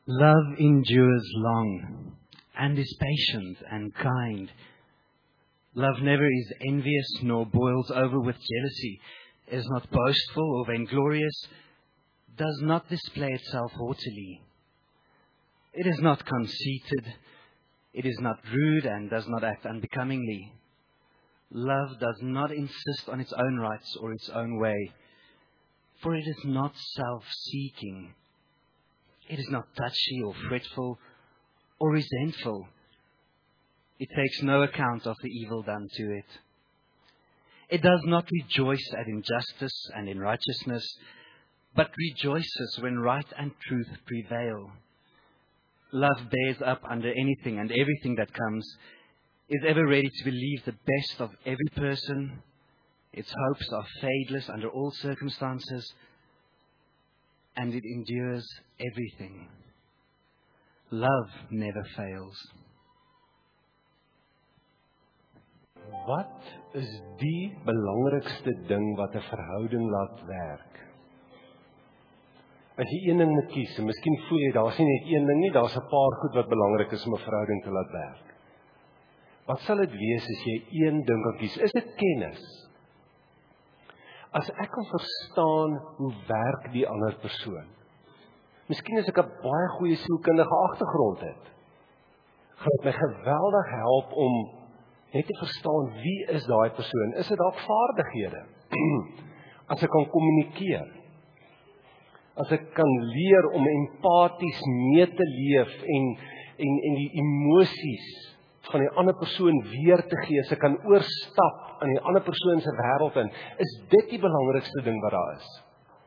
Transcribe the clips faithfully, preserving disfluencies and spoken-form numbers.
Love endures long, and is patient and kind. Love never is envious, nor boils over with jealousy, is not boastful or vainglorious, does not display itself haughtily. It is not conceited, it is not rude, and does not act unbecomingly. Love does not insist on its own rights or its own way, for it is not self-seeking. It is not touchy or fretful or resentful. It takes no account of the evil done to it. It does not rejoice at injustice and in righteousness, but rejoices when right and truth prevail. Love bears up under anything and everything that comes, is ever ready to believe the best of every person. Its hopes are fadeless under all circumstances, and it endures everything. Love never fails. Wat is die belangrikste ding wat 'n verhouding laat werk? As jy een ding moet kies, en miskien voel jy daar's nie net een ding nie, daar's 'n paar goed wat belangrik is om 'n verhouding te laat werk. Wat sal dit wees as jy een ding kan kies? Is dit kennis? As ek kan verstaan hoe werk die ander persoon. Miskien as ek 'n baie goeie sielkundige agtergrond het, gaan dit my geweldig help om net te verstaan wie is daai persoon. Is dit dalk vaardighede? As ek kan kommunikeer. As ek kan leer om empaties mee te leef en en en die emosies van die ander persoon weer te gee, as ek kan oorstap aan die ander persoon se wêreld in, is dit die belangrikste ding wat daar is?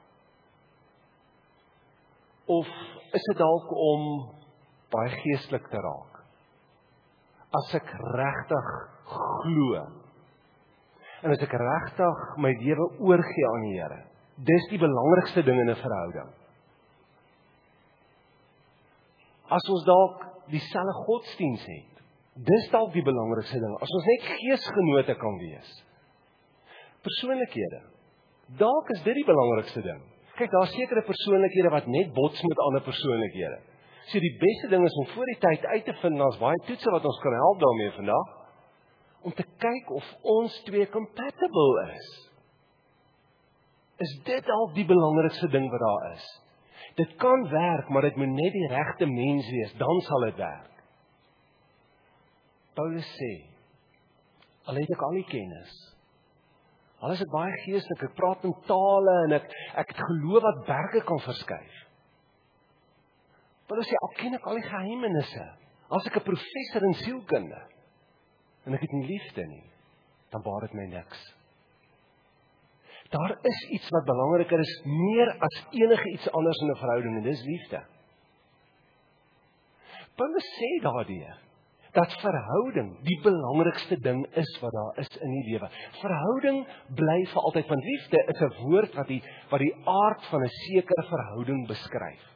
Of is dit dalk om baie geestelik te raak? As ek regtig glo, en as ek regtig my lewe oorgee aan die Here, dis die belangrikste ding in 'n verhouding. As ons dalk dieselfde godsdiens het, dis dalk die belangrikste ding, as ons net geesgenote kan wees. Persoonlikhede, dalk is dit die belangrikste ding. Kyk, daar is sekere persoonlikhede wat net bots met ander persoonlikhede. So die beste ding is om voor die tyd uit te vind, daar's baie toetse wat ons kan help daarmee vandag, om te kyk of ons twee compatible is. Is dit al die belangrikste ding wat daar is? Dit kan werk, maar dit moet net die regte mens wees, dan sal dit werk. Paulus sê, al het ek al die kennis, al is ek baie geestelik, ek praat in tale en ek, ek het geloof wat berge kan verskuif. Paulus sê, al ken ek al die geheimenisse, as ek 'n professor in sielkunde, en ek het nie liefde nie, dan baat dit my niks. Daar is iets wat belangriker is, meer as enige iets anders in 'n verhouding, en dis liefde. Paulus sê daardie, dat verhouding die belangrikste ding is wat daar is in die lewe. Verhouding bly vir altyd, want liefde is 'n woord wat die, wat die aard van 'n sekere verhouding beskryf.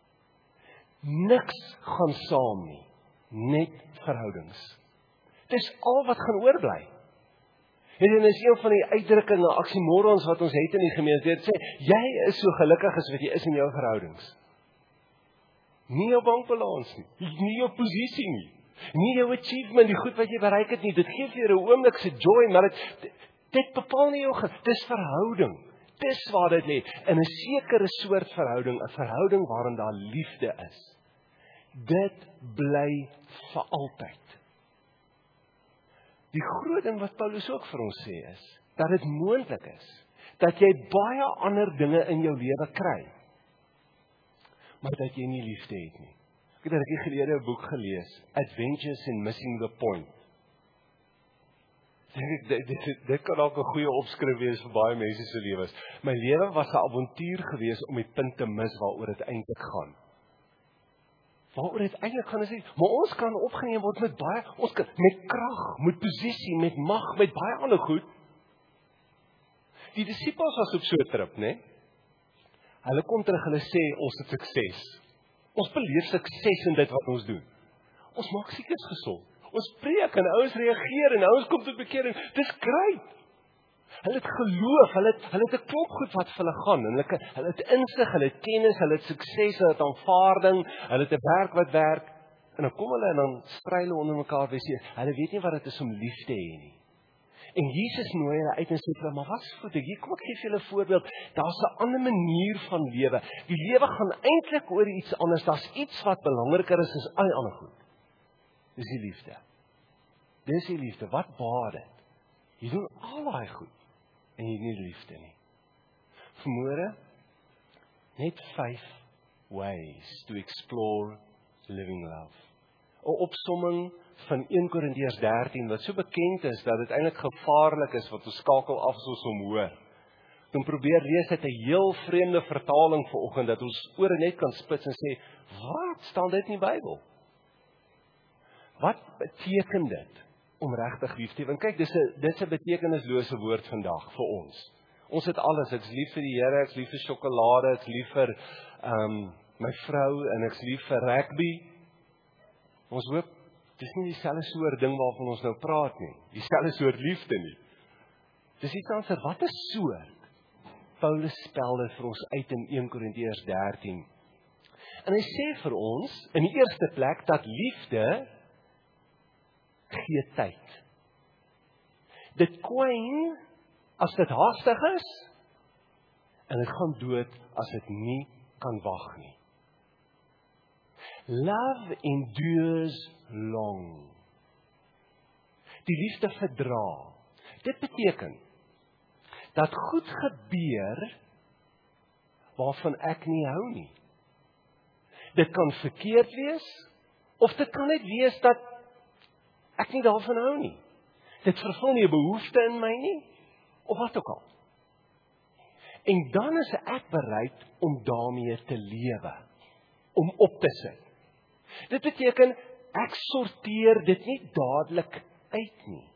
Niks gaan saam nie, net verhoudings. Dis al wat gaan oorbly. En dit is een van die uitdrukkinge, oksimorons wat ons het in die gemeenskap. Dit sê, jy is so gelukkig as wat jy is in jou verhoudings. Nie jou bankbalans nie, nie jou posisie nie, nie jou achievement, die goed wat jy bereik het nie. Dit gee vir jou 'n oomlikse joy, maar dit, dit bepaal nie jou, dis verhouding. Dis waar dit lê, in 'n sekere soort verhouding, 'n verhouding waarin daar liefde is. Dit bly vir altyd. Die groot ding wat Paulus ook vir ons sê is, dat dit moontlik is, dat jy baie ander dinge in jou lewe kry, maar dat jy nie liefde het nie. Ek het 'n rukkie gelede 'n boek gelees, Adventures in Missing the Point. Dit, dit, dit, dit kan ook 'n goeie opskrif wees vir baie mense se lewens. My lewe was 'n avontuur gewees om die punt te mis waaroor dit eintlik gaan. Waaroor dit eintlik gaan is nie, maar ons kan opgeneem word met baie, ons kan met krag, met posisie, met mag, met baie ander goed. Die disippels was op so 'n trip, né? Hulle kom terug, hulle sê ons het sukses. Ons beleef sukses in dit wat ons doen. Ons maak siekes gesond. Ons preek en ouens reageer en ouens kom tot bekering. Dis great. Hulle het geloof, hulle het, hulle het 'n klomp goed wat vir hulle gaan, en hulle, hulle het insig, hulle het kennis, hulle het sukses, hulle het aanvaarding, hulle het 'n werk wat werk, en dan kom hulle en dan stry hulle onder mekaar, wees, hulle weet nie wat dit is om lief te hê nie. En Jesus nooi hulle uit en sê vir hulle, maar wat is goed, hier kom ek gee vir julle 'n voorbeeld, daar's 'n ander manier van lewe, die lewe gaan eintlik oor iets anders, daar's iets wat belangriker is as al die ander goed, dis die liefde. Dis die liefde, wat baat dit? Jy doen al daai goed, en jy het nie liefde nie. Vanmôre, net vyf ways to explore living love. 'n Opsomming van een Korintiërs dertien, wat so bekend is, dat dit eintlik gevaarlik is, wat ons skakel af as ons hom hoor. Toen probeer lees het 'n heel vreemde vertaling vanoggend, dat ons ore net kan spits en sê, wat staan dit in die Bybel? Wat beteken dit om regtig lief te hê? Want kyk, dis 'n dis 'n betekenislose woord vandag vir ons. Ons het alles, ek's lief vir die Here, ek's lief vir sjokolade, ek's lief vir um, my vrou, en ek's lief vir rugby. Ons hoop, dis nie dieselfde soort ding waarvan ons nou praat nie, dieselfde soort liefde nie. Dis iets anders, wat 'n soort? Paulus spel dit vir ons uit in een Korintiërs dertien. En hy sê vir ons, in die eerste plek, dat liefde gee tyd. Dit kwyn as dit haastig is, en dit gaan dood as dit nie kan wag nie. Love endures long. Die liefde verdra. Dit beteken dat goed gebeur waarvan ek nie hou nie. Dit kan verkeerd wees, of dit kan net wees dat ek nie daarvan hou nie. Dit vervul nie 'n behoefte in my nie, of wat ook al. En dan is ek bereid om daarmee te lewe, om op te sit. Dit beteken, ek sorteer dit nie dadelik uit nie.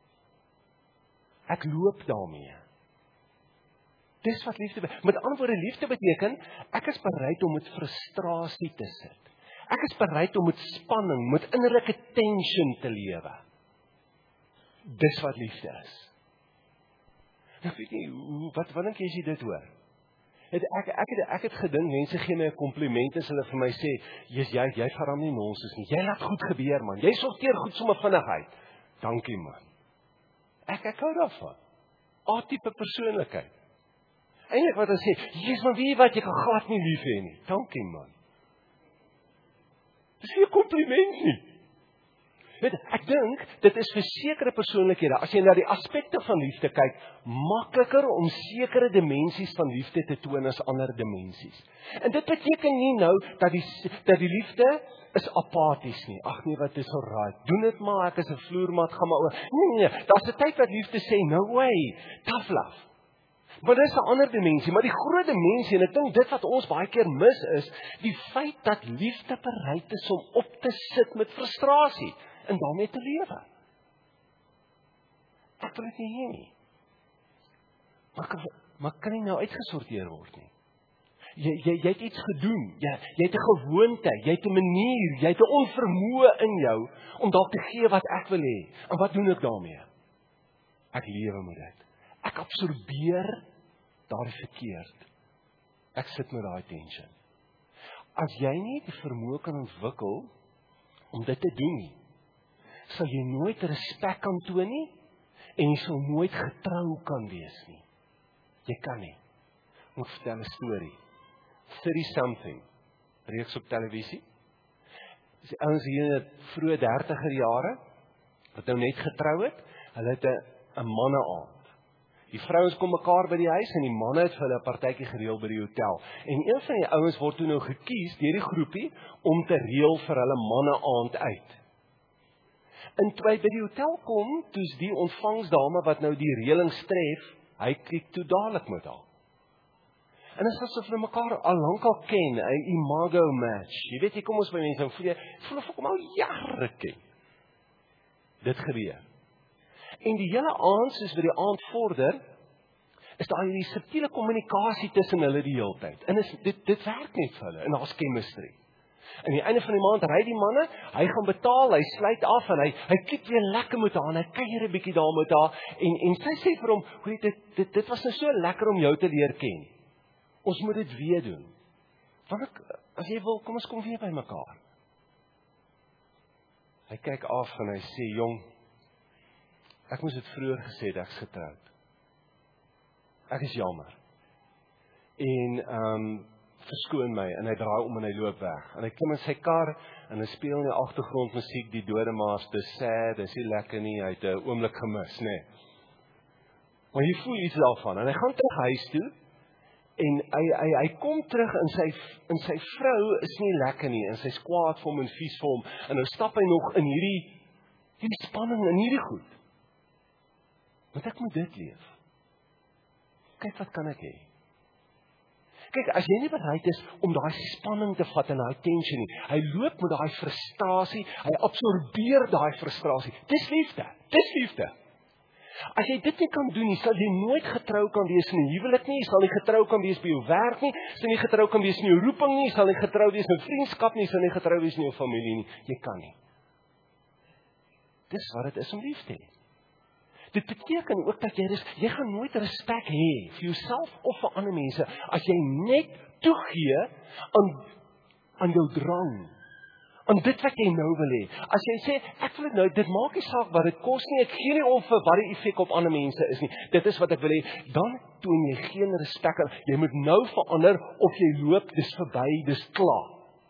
Ek loop daarmee. Dis wat liefde beteken. Met ander woorde, liefde beteken, ek is bereid om met frustrasie te sit. Ek is bereid om met spanning, met innerlike tension te lewe. Dis wat liefde is. Ek weet nie, hoe, wat, wat dink jy as jy dit hoor? Het, ek, ek, ek, ek het gedink, mense gee my 'n kompliment as hulle vir my sê, Jesus, jy, jy gaan nie nonsens nie, jy laat goed gebeur man, jy sorteer goed sommer vinnig uit. Dankie man. Ek, ek hou daarvan. A-tipe persoonlikheid. Eintlik wat hy sê, Jesus, maar weet jy wat, jy kan glad nie lief hê nie. Dankie man. Dis nie 'n kompliment nie. Weet, ek dink, dit is vir sekere persoonlikhede, as jy na die aspekte van liefde kyk, makliker om sekere dimensies van liefde te toon as ander dimensies. En dit beteken nie nou, dat die, dat die liefde is apaties nie. Ag nee, wat is alright, doen dit maar, ek is 'n vloermat, gaan maar oor. Nee, nee, daar's 'n tyd wat liefde sê, no way, tough love. Maar dit is 'n ander dimensie, maar die groot dimensie, en ek dink dit wat ons baie keer mis is, die feit dat liefde bereid is om op te sit met frustrasie, en daarmee te lewe. Ek wil dit nie hê nie. Maar kan, maar kan nie nou uitgesorteer word nie. Jy, jy, jy het iets gedoen, jy, jy het 'n gewoonte, jy het 'n manier, jy het 'n onvermoë in jou, om dalk te gee wat ek wil hê. En wat doen ek daarmee? Ek lewe met dit. Ek absorbeer daardie verkeerd. Ek sit met daai tension. As jy nie die vermoë kan ontwikkel, om dit te doen nie, sal jy nooit respek kan toon nie, en jy sal nooit getrou kan wees nie. Jy kan nie. Ek vertel 'n storie. thirty something, reeks op televisie. Dis die ouens hier in die vroeë dertiger jare, wat nou net getrou het, hulle het 'n 'n manne-aand. Die vrouens kom mekaar by die huis, en die manne het vir hulle 'n partytjie gereël by die hotel. En een van die ouens word toe nou gekies deur die groepie, om te reël vir hulle manne-aand uit. En toe hy by die hotel kom, toe's die ontvangsdame wat nou die reëling stref, hy kyk toe dadelik met haar. En dit is asof hulle mekaar al lankal ken, 'n imago match. Jy weet, jy kom ons by mense en voel jy, voel of ek hom al jare ken. Dit gebeur. En die hele aand, soos wat die aand vorder, is daar hierdie subtiele kommunikasie tussen hulle die hele tyd. En is, dit, dit werk net vir hulle, en daar's chemistry. Aan die einde van die maand ry die manne, hy gaan betaal, hy sluit af en hy hy kyk weer lekker met haar en hy kuier 'n bietjie daar met haar en en sy sê vir hom, "Goeie, dit dit dit was nou so lekker om jou te leer ken. Ons moet dit weer doen. Want ek, as jy wil, kom ons kom weer by mekaar." Hy kyk af en hy sê, "Jong, ek moes dit vroeër gesê het, ek's getroud. Ek is jammer." En ehm um, verskoon my, en hy draai om en hy loop weg. En hy klim in sy kar, en hy speel in die agtergrond musiek, die dodemaas, dis sad, dis nie lekker nie, hy het 'n oomblik gemis, nê. Nee. Maar jy voel iets daarvan, en hy gaan terug huis toe, en hy, hy, hy kom terug, en sy, en sy vrou is nie lekker nie, en sy's kwaad vir hom, en vies vir hom, en nou stap hy nog in hierdie, hierdie spanning, in hierdie goed. Want ek moet dit leef. Kyk, wat kan ek hê? Kyk, as jy nie bereid is om daai spanning te vat en daai tension nie, hy loop met daai frustrasie, hy absorbeer daai frustrasie. Dis liefde, dis liefde. As jy dit nie kan doen nie, sal jy nooit getrou kan wees in 'n huwelik nie, sal nie getrou kan wees by jou werk nie, sal nie getrou kan wees in jou roeping nie, sal nie getrou wees in vriendskap nie, sal nie getrou wees in jou familie nie. Jy kan nie. Dis wat dit is om lief te hê. Dit beteken ook dat jy, dus, jy gaan nooit respek hê vir jouself of vir ander mense, as jy net toegee aan, aan jou drang, aan dit wat jy nou wil hê. As jy sê, ek wil dit nou, dit maak nie saak wat dit kos nie, ek gee nie om vir wat die effek op ander mense is nie, dit is wat ek wil hê, dan toon jy geen respek aan, jy moet nou verander, of jy loop, dis verby, dis klaar.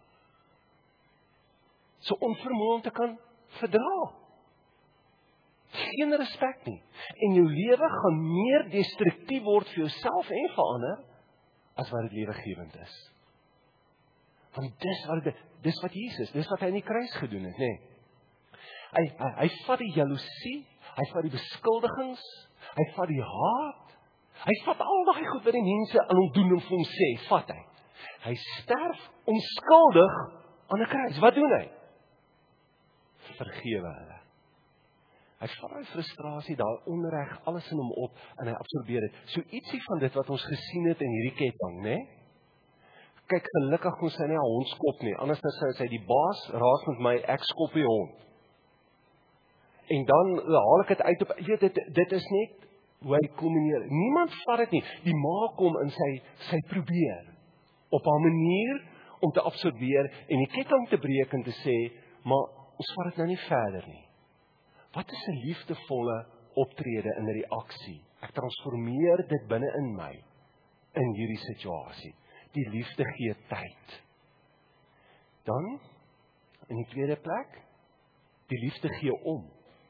So onvermoë om te kan verdra. Geen respek nie. En jou lewe gaan meer destruktief word vir jouself en vir ander, as wat dit lewegewend is. Want dis wat, dis wat Jesus, dis wat hy in die kruis gedoen het, nê. Hy, hy, hy vat die jaloesie, hy vat die beskuldigings, hy vat die haat, hy vat al daai goed wat die mense aan hom doen en vir hom sê, vat hy. Hy sterf onskuldig aan 'n kruis. Wat doen hy? Vergewe hulle. Hy vat daai frustrasie, daai onreg, alles in hom op, en hy absorbeer dit. So ietsie van dit wat ons gesien het in hierdie ketting, né? Kyk, gelukkig moes hy nie 'n hond skop nie, anders sou hy die baas raas met my, ek skop die hond. En dan haal ek dit uit op, weet dit, dit is net hoe hy kommunikeer. Niemand vat dit nie. Die ma kom in sy, sy probeer, op haar manier om te absorbeer, en die ketting te breek en te sê, maar ons vat dit nou nie verder nie. Wat is 'n liefdevolle optrede in reaksie? Ek transformeer dit binne in my, in hierdie situasie. Die liefde gee tyd. Dan, in die tweede plek, die liefde gee om.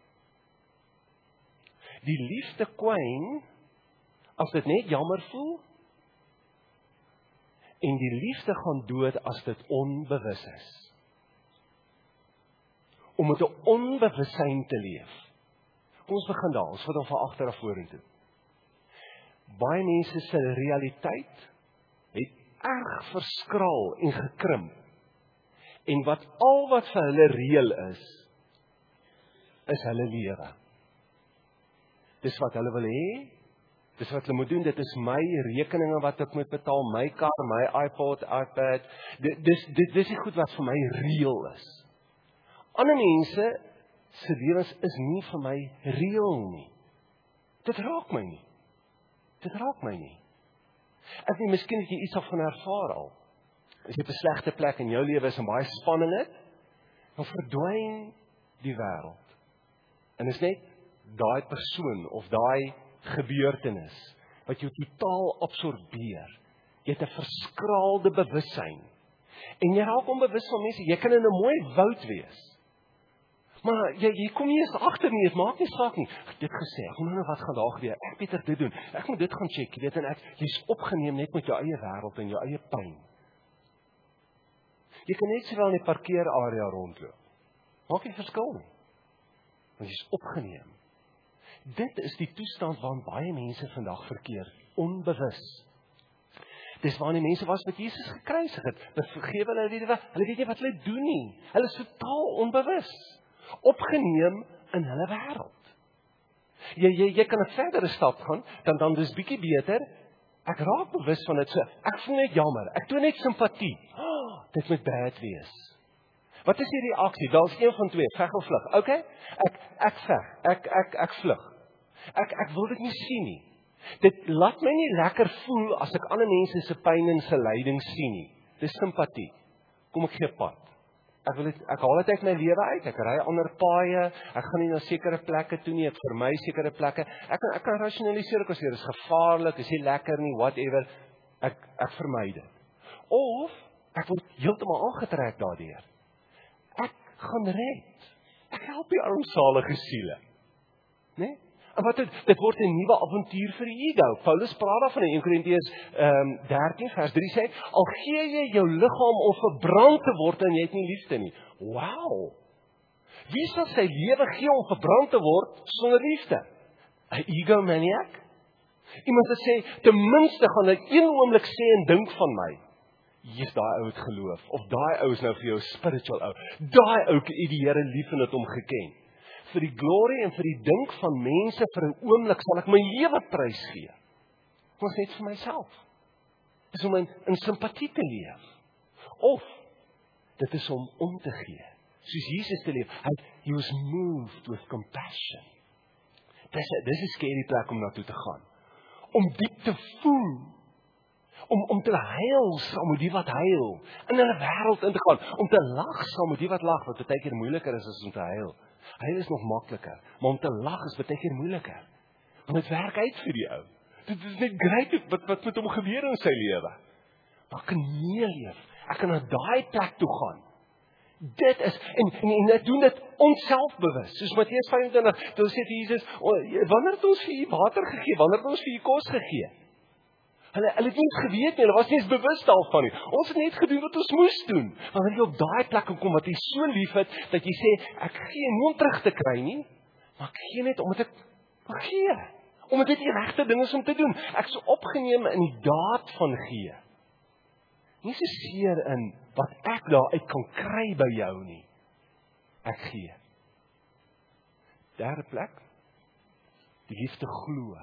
Die liefde kwyn, as dit net jammer voel, en die liefde gaan dood as dit onbewus is. Om met 'n onbewussyn te leef. Kom ons begin daar, ons vat dan van agter af vorentoe. Baie mense se realiteit het erg verskraal en gekrimp. En wat al wat vir hulle reël is, is hulle lewe. Dis wat hulle wil hê, dis wat hulle moet doen, dit is my rekeninge wat ek moet betaal, my kar, my iPod, iPad, dit, dis, dit, dis die goed wat vir my reël is. Ander mense se lewens is nie vir my reël nie. Dit raak my nie. Dit raak my nie. Ek weet, miskien het jy iets af van ervaar al. As jy op 'n slegte plek in jou lewe is en baie spanning het, dan verdwyn die wêreld. En is net daai persoon of daai gebeurtenis wat jou totaal absorbeer. Jy het 'n verskraalde bewussyn. En jy raak onbewus van mense. Jy kan in 'n mooi woud wees. Maar jy, jy kom nie eens agter nie, het maak nie saak nie. Ek het dit gesê, ek moet nou wat gaan daar gebeur. Ek beter dit doen. Ek moet dit gaan check, jy weet, en ek jy's opgeneem net met jou eie wêreld en jou eie pyn. Jy kan net sowel in die parkeerarea rondloop. Maak nie verskil nie. Want jy's opgeneem. Dit is die toestand waarin baie mense vandag verkeer, onbewus. Dis waarin die mense was met Jesus gekruisig het. Dit vergewe hulle, hulle weet nie wat hulle doen nie. Hulle is totaal onbewus. Opgeneem in hulle wêreld. Jy, jy, jy kan 'n verdere stap gaan, dan dan dis bietjie beter. Ek raak bewus van dit, so ek voel net jammer, ek toon net simpatie. Oh, dit moet bad wees. Wat is die reaksie? Daar is een van twee, veg of vlug. Okay? Ek ek veg, ek ek ek vlug. Ek ek wil dit nie sien nie. Dit laat my nie lekker voel as ek ander mense se pyn en se lyding sien nie. Dis simpatie. Kom ek gee pad. Ek wil dit ek haal dit uit my lewe uit. Ek ry ander paaie. Ek gaan nie na sekere plekke toe nie. Ek vermy sekere plekke. Ek kan ek kan rasionaliseer ek as dit is gevaarlik, is nie lekker nie, whatever. Ek ek vermy dit. Of ek word heeltemal aangetrek daardeur. Ek gaan red. Ek help die armsalige siele. Né? Nee? En wat dit, dit word 'n nuwe avontuur vir die ego. Paulus praat daarvan in een Korintiërs um, dertien vers drie sê, al gee jy jou liggaam om verbrand te word en jy het nie liefde nie. Wow! Wie sal sy lewe gee om verbrand te word sonder liefde? 'n egomaniac? Iemand wat sê, ten minste gaan hy een oomblik sê en dink van my. Hier is daai ou het geloof, of daai ou is nou vir jou spiritual ou. Daai ou het die Here lief en het hom geken. Vir die glorie en vir die dink van mense vir 'n oomblik sal ek my lewe prys gee. Dit was net vir myself. Dis om in, in simpatie te leef. Of dit is om om te gee. Soos Jesus te leef. Hy he was moved with compassion. Dis dis 'n scary plek om na toe te gaan. Om diep te voel. Om om te huil saam met die wat huil. In hulle wêreld in te gaan. Om te lag saam met die wat lag, wat baie keer moeiliker is as om te huil. Huil is nog makliker, maar om te lag is baie keer moeiliker. Want dit werk uit vir die ou. Dit is net great wat wat met hom gebeur in sy lewe. Maar ek kan meeleef. Ek kan na daai plek toe gaan. Dit is en en, en ek doen dit onselfbewus. Soos Matteus vyf en twintig, toe sê Jesus, wanneer het ons vir u water gegee? Wanneer het ons vir u kos gegee? Hulle hulle het nie geweet nie, hulle was nie eens bewus daarvan nie. Ons het net gedoen wat ons moes doen. Want wanneer jy op daai plek kom wat jy so lief het, dat jy sê, ek gee nie om terug te kry nie, maar ek gee net omdat ek gee. Omdat dit die regte ding is om te doen. Ek is opgeneem in die daad van gee. Nie so seer in wat ek daaruit kan kry by jou nie. Ek gee. Derde plek, die liefde glo.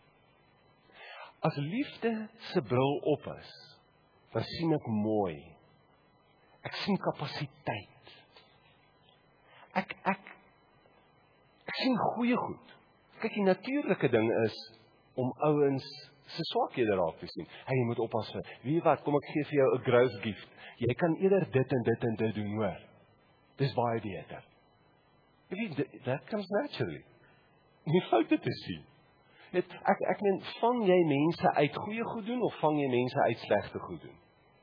As liefde se bril op is, dan sien ek mooi. Ek sien kapasiteit. Ek ek ek sien goeie goed. Kyk, die natuurlike ding is om ouens se swakhede raak te sien. Hey, jy moet oppas vir. Wie wat, kom ek gee vir jou 'n growth gift. Jy kan eerder dit en dit en dit doen, hoor. Dis baie beter. Weet, that comes naturally. Nie foute te sien. Het, ek ek meen, vang jy mense uit goeie goed doen of vang jy mense uit slegte goed doen?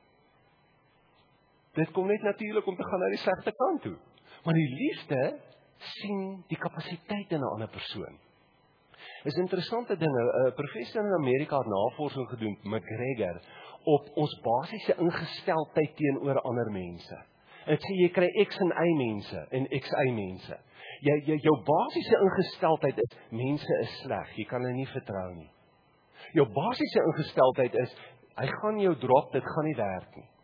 Dit kom net natuurlik om te gaan na die slegte kant toe. Maar die liefde sien die kapasiteit in 'n ander persoon. Is interessante dinge. 'n Professor in Amerika het navorsing gedoen, McGregor, op ons basiese ingesteldheid teenoor ander mense. Dit sê jy kry X en Y mense en X Y mense. Jy, jy, jou basiese ingesteldheid is, mense is sleg, jy kan hulle nie vertrou nie. Jou basiese ingesteldheid is, hy gaan jou drop, dit gaan nie werk nie.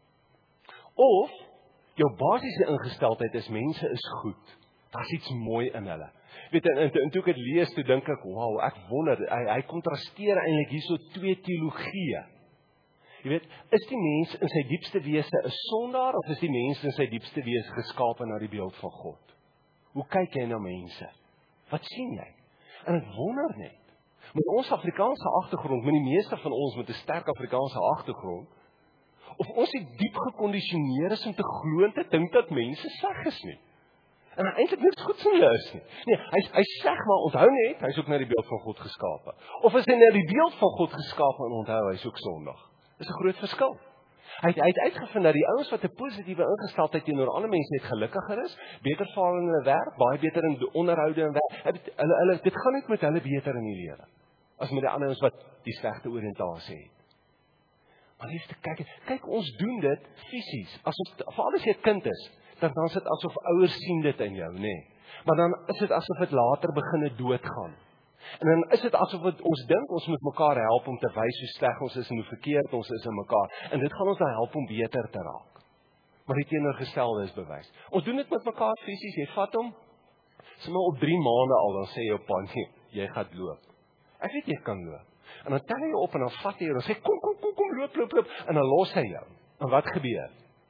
Of, jou basiese ingesteldheid is, mense is goed, daar is iets mooi in hulle. Weet, en, en, en toe ek het lees, toe dink ek, wauw, ek wonder, hy, hy kontrasteer eintlik hier so twee teologieë. Jy weet, is die mens in sy diepste wese 'n sondaar, of is die mens in sy diepste wese geskape na die beeld van God? Hoe kyk jy na mense? Wat sien jy? En ek wonder net, met ons Afrikaanse agtergrond, met die meeste van ons met 'n sterk Afrikaanse agtergrond, of ons het diep gekondisioneer is om te glo en te dink dat mense sleg is nie. En hy eintlik niks goeds in hulle is nie. Nee, hy, hy sê maar, onthou net, hy is ook na die beeld van God geskape. Of is hy na die beeld van God geskape en onthou, hy is ook sondig. Dis 'n groot verskil. Hy het, hy het uitgevind dat die ouens wat 'n positiewe ingesteldheid teenoor ander mense net gelukkiger is, beter vaar in hulle werk, baie beter in onderhoude en werk. Hulle, hulle, dit gaan net met hulle beter in die lewe, as met die ander ouens wat die slegte oriëntasie het. Maar liefde, kyk, kyk, ons doen dit fisies. As ons, veral as jy 'n kind is, dan dan is dit asof ouers sien dit in jou, nê. Nee. Maar dan is dit asof dit later begin doodgaan. En dan is dit asof het, ons dink ons moet mekaar help om te wys hoe sleg ons is en hoe verkeerd ons is in mekaar. En dit gaan ons dan help om beter te raak. Maar die teenoorgestelde is bewys. Ons doen dit met mekaar fisies, jy vat hom, sommer op drie maande al, dan sê jou pa, nee, jy gaan loop. Ek weet jy kan loop. En dan tel jy op en dan vat jy en dan sê, kom, kom, kom, kom, loop, loop, loop, en dan los hy jou. En wat gebeur?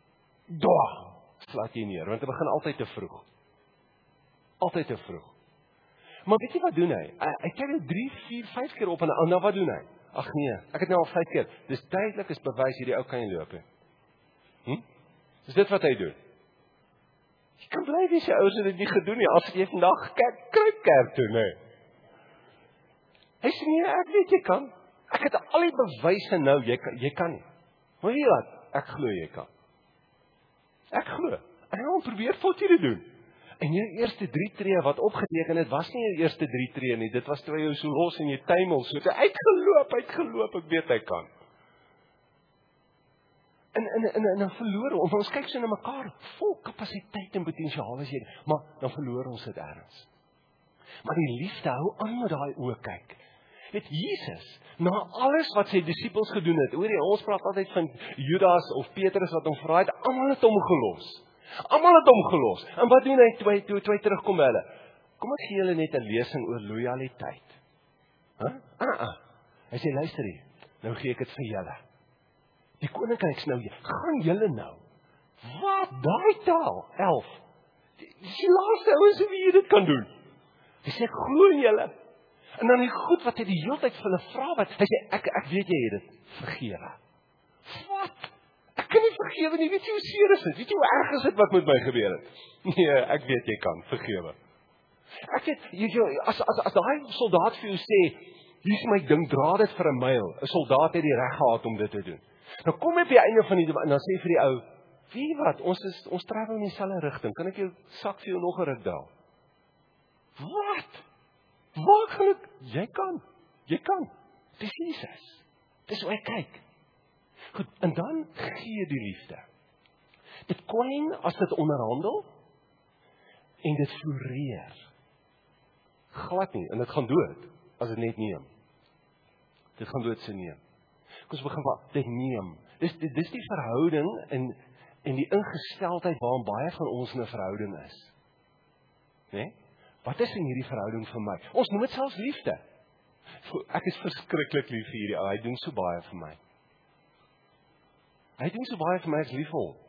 Doa, slaat jy neer, want hy begin altyd te vroeg. Altyd te vroeg. Maar weet jy wat doen hy? Hy, hy kyk nou drie, vier, vyf keer op en nou, nou wat doen hy? Ag nee, ek het nou al vyf keer. Dis duidelik is bewys hierdie ou kan nie loop nie. Hm? Dis dit wat hy doen. Jy kan bly wees jy ouers het dit nie gedoen nie, as jy vandag kerk, kruip kerk toe, nee. Hy sê nee, ek weet jy kan. Ek het al die bewyse nou, jy kan, jy kan nie. Maar weet jy wat? Ek glo jy kan. Ek glo. En hy probeer vir jy dit doen. En jou eerste drie tree wat opgeteken het, was nie jou eerste drie tree nie. Dit was toe jy so los en jy tuimel, so hy uitgeloop, uitgeloop, ek weet hy kan. En, en, en, en dan verloor ons, ons kyk so na mekaar, vol kapasiteit en potensiaal as jy, maar dan verloor ons dit ergens. Maar die liefde hou aan met daai oë kyk. Weet Jesus, na alles wat sy disippels gedoen het, hoor jy, ons praat altyd van Judas of Petrus wat hom verraai het, almal het hom gelos. Almal het hom gelos. En wat doen hy toe hy, toe, toe hy terugkom by hulle? Kom ek gee julle net 'n lesing oor loyaliteit. Huh? Ah, ah. Hy sê, luister hier, nou gee ek dit vir julle. Die koninkryks nou, gaan julle nou. Wat? Daai taal, elf. Dis die laaste ouens wie jy dit kan doen. Hy sê, ek glo in julle. En dan die goed wat hy die hele tyd vir hulle vra, wat, hy sê, ek, ek weet jy het dit, vergewe. Wat? Ek kan nie vergewe nie, weet jy hoe seer is dit? Weet jy hoe erg is dit wat met my gebeur het? Nee, ek weet jy kan, vergewe. Ek weet, jy, jy, as, as, as die soldaat vir jou sê, hier is my ding, dra dit vir 'n myl, 'n soldaat het die reg gehad om dit te doen. Nou kom jy op die einde van die, en dan sê vir die ou, wie wat, ons is, ons travel in dieselfde rigting, kan ek jou sak vir jou nog 'n ruk daal? Wat? Waar gaan ek? Jy kan, jy kan. Dis Jesus. Dis hoe hy kyk. Goed, en dan gee die liefde. Dit kwyn as dit onderhandel, en dit floreer. Glad nie, en dit gaan dood, as dit net neem. Dit gaan dood se neem. Kom ons begin wat, dit neem. Dis, dis, dis die verhouding, en, en die ingesteldheid waarin baie van ons in 'n verhouding is. Nee? Wat is in hierdie verhouding vir my? Ons noem dit selfs liefde. Ek is verskriklik lief vir hierdie ou, hy doen so baie vir my. Hy doen so baie vir my, ek is lief vir hom.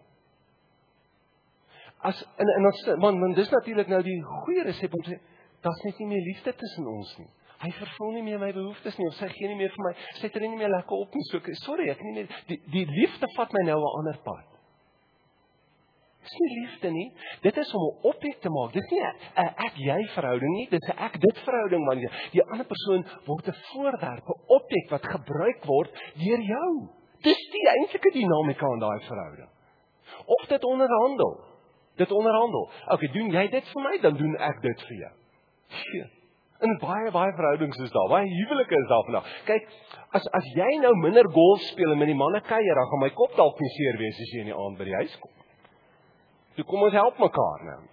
As, en, en as, man, man, dis natuurlik nou die goeie resep om te sê, daar's net nie meer liefde tussen ons nie. Hy vervul nie meer my behoeftes nie, of sy gee nie meer vir my, sy tree nie meer lekker op nie, so, sorry, ek nie meer, die, die liefde vat my nou 'n ander pad. Dis nie liefde nie, dit is om 'n objek te maak, dit is nie 'n ek-jy verhouding nie, dit is 'n ek-dit verhouding, want die ander persoon word 'n voorwerp, 'n objek wat gebruik word deur jou. Dis die eintlike dinamika in daai verhouding. Of dit onderhandel, dit onderhandel, ok, doen jy dit vir my, dan doen ek dit vir jou. Tjie. En baie, baie verhoudings is daar, baie huwelike is daar vandag. Kyk, as, as jy nou minder golf speel en met die manne kuier, dan gaan my kop dalk nie seer wees as jy in die aand by die huis kom. So kom ons help mekaar nou.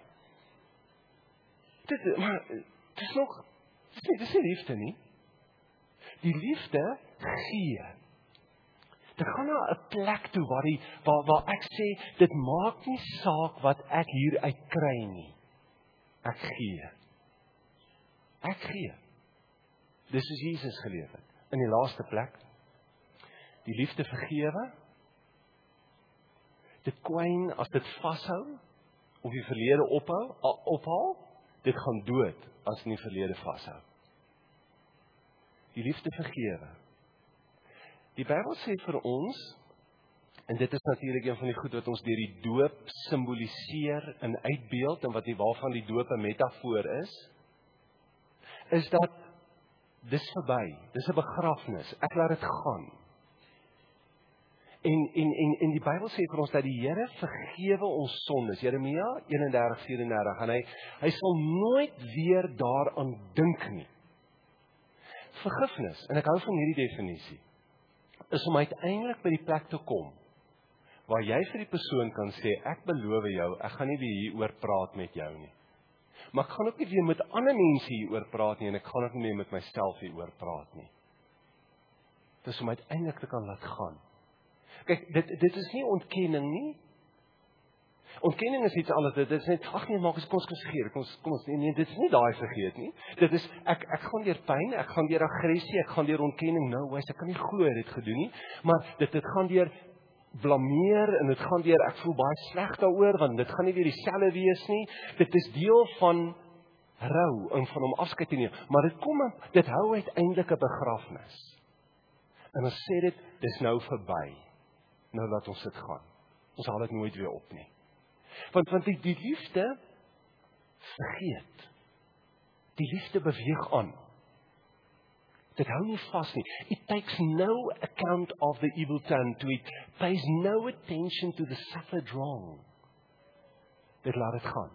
Dit, maar, dit is nog, dit is nie, dit is nie liefde nie. Die liefde gee. Dit gaan na 'n plek toe waar, die, waar, waar ek sê, dit maak nie saak wat ek hier uit kry nie. Ek gee. Ek gee. Dis soos Jesus geleef het. In die laaste plek, die liefde vergewe, dit kwyn as dit vashou, of die verlede ophou, ophaal, dit gaan dood as in die verlede vashou. Die liefde vergewe. Die Bybel sê vir ons, en dit is natuurlik een van die goed wat ons deur die doop simboliseer en uitbeeld, en wat die waarvan die doop 'n metafoor is, is dat dis verby, dis 'n begrafnis, ek laat dit gaan. En, en, en, en die Bybel sê vir ons dat die Here vergewe ons sondes, Jeremia eenendertig vierendertig, en hy, hy sal nooit weer daaraan dink nie. Vergifnis, en ek hou van hierdie definisie, is om uiteindelik by die plek te kom, waar jy vir die persoon kan sê, ek beloof jou, ek gaan nie weer hieroor praat met jou nie. Maar ek gaan ook nie weer met ander mense hieroor praat nie, en ek gaan ook nie meer met myself hieroor praat nie. Dit is om uiteindelik te kan laat gaan. Kyk, dit, dit is nie ontkenning nie. Ontkenning is iets anders, dit is net, ag nee, maak ons kom ons vergeet, kom ons, kom ons, nee, nee, dit is nie daai vergeet nie. Dit is, ek, ek gaan deur pyn, ek gaan deur aggressie, ek gaan deur ontkenning, nou, wees, ek kan nie glo dit gedoen nie, maar dit, dit gaan deur, blameer en dit gaan deur ek voel baie sleg daaroor want dit gaan nie weer dieselfde wees nie. Dit is deel van rou en van hom afskeid te neem, maar dit kom dit hou uiteindelik 'n begrafnis. En ons sê dit dis nou verby. Nou laat ons dit gaan. Ons haal dit nooit weer op nie. Want want die, die liefde vergeet. Die liefde beweeg aan. Dit hou nie vas nie. It takes no account of the evil turn to it. Pays no attention to the suffered wrong. Dit laat dit gaan.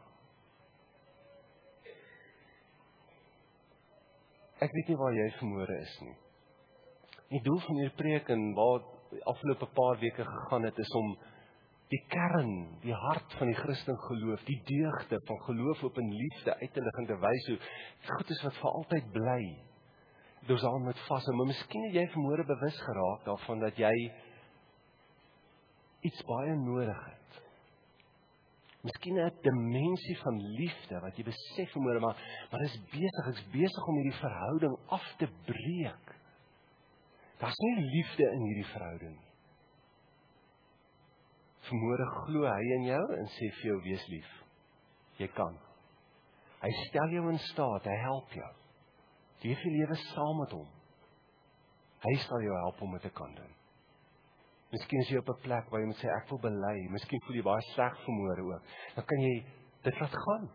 Ek weet nie waar jy vanmôre is nie. Die doel van hierdie preek en waar die afgelope paar weke gegaan het, is om die kern, die hart van die Christen geloof, die deugde van geloof op in liefde uit te lig en te wys hoe goed is wat vir altyd bly. Ons aan met vas, maar miskien het jy vanmôre bewus geraak daarvan dat jy iets baie nodig het. Miskien 'n dimensie van liefde wat jy besef vanmôre, maar maar is besig, ek's besig om hierdie verhouding af te breek. Daar's nie liefde in hierdie verhouding nie. Vanmôre glo hy in jou en sê vir jou, wees lief. Jy kan. Hy stel jou in staat, hy help jou. Leef die lewe saam met hom. Hy sal jou help om dit te kan doen. Miskien is jy op 'n plek waar jy moet sê, ek wil bely. Miskien voel jy baie sleg vanmôre ook. Dan kan jy dit laat gaan.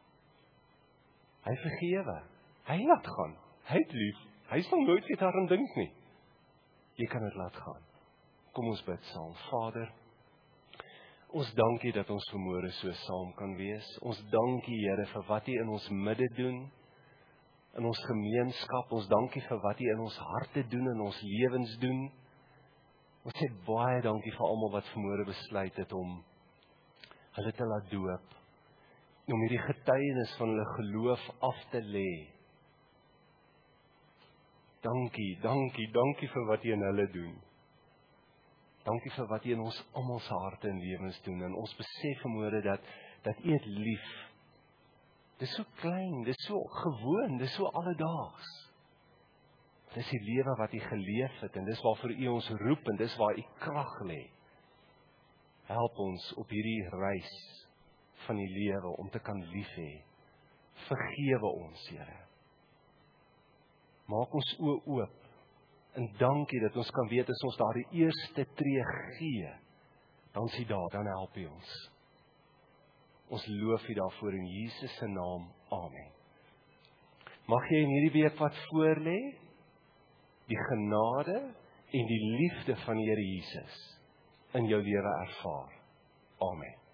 Hy vergewe. Hy laat gaan. Hy het lief. Hy sal nooit weer daaraan dink nie. Jy kan dit laat gaan. Kom ons bid saam. Vader, ons dankie dat ons vanmôre so saam kan wees. Ons dankie, Here, vir wat U in ons midde doen, in ons gemeenskap. Ons dankie vir wat U in ons harte doen, in ons lewens doen. Ons sê baie dankie vir almal wat vanmôre besluit het om hulle te laat doop, om hierdie getuienis van hulle geloof af te lê. Dankie, dankie, dankie vir wat U in hulle doen. Dankie vir wat U in ons almal se harte en lewens doen. En ons besef vanmôre dat dat U het lief. Dis so klein, dis so gewoon, dis so alledaags. Dis die lewe wat U geleef het en dis waarvoor U ons roep en dis waar U krag lê. Help ons op hierdie reis van die lewe om te kan lief hê. Vergewe ons, Here. Maak ons oë oop. En dankie dat ons kan weet as ons daardie eerste tree gee, dan is U daar, dan help U ons. Ons loof U daarvoor in Jesus se naam. Amen. Mag jy in hierdie week wat voorlê, die genade en die liefde van die Here Jesus in jou lewe ervaar. Amen.